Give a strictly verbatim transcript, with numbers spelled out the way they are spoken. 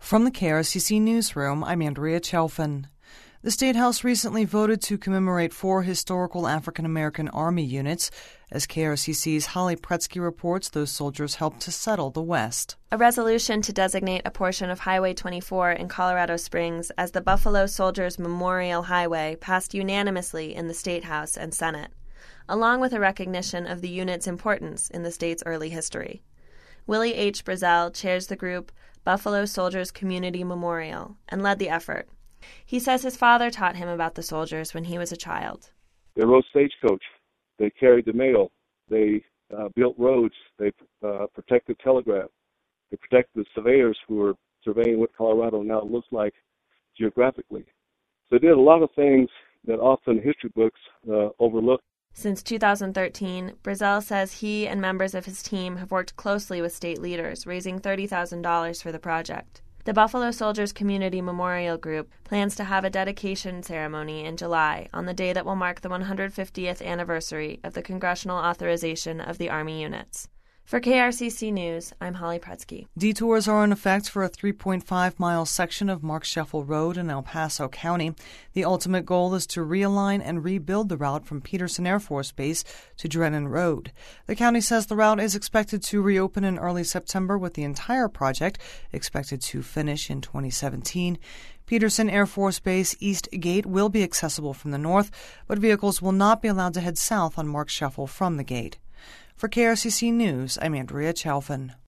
From the K R C C Newsroom, I'm Andrea Chelfin. The State House recently voted to commemorate four historical African-American Army units. As K R C C's Holly Pretsky reports, those soldiers helped to settle the West. A resolution to designate a portion of Highway twenty-four in Colorado Springs as the Buffalo Soldiers Memorial Highway passed unanimously in the State House and Senate, along with a recognition of the unit's importance in the state's early history. Willie H. Brazel chairs the group Buffalo Soldiers Community Memorial and led the effort. He says his father taught him about the soldiers when he was a child. They rode stagecoach. They carried the mail. They uh, built roads. They uh, protected telegraph. They protected the surveyors who were surveying what Colorado now looks like geographically. So they did a lot of things that often history books uh, overlook. Since two thousand thirteen, Brazel says he and members of his team have worked closely with state leaders, raising thirty thousand dollars for the project. The Buffalo Soldiers Community Memorial Group plans to have a dedication ceremony in July on the day that will mark the one hundred fiftieth anniversary of the congressional authorization of the Army units. For K R C C News, I'm Holly Pretsky. Detours are in effect for a three point five mile section of Mark Scheffel Road in El Paso County. The ultimate goal is to realign and rebuild the route from Peterson Air Force Base to Drennan Road. The county says the route is expected to reopen in early September, with the entire project expected to finish in twenty seventeen. Peterson Air Force Base East Gate will be accessible from the north, but vehicles will not be allowed to head south on Mark Scheffel from the gate. For K R C C News, I'm Andrea Chelfin.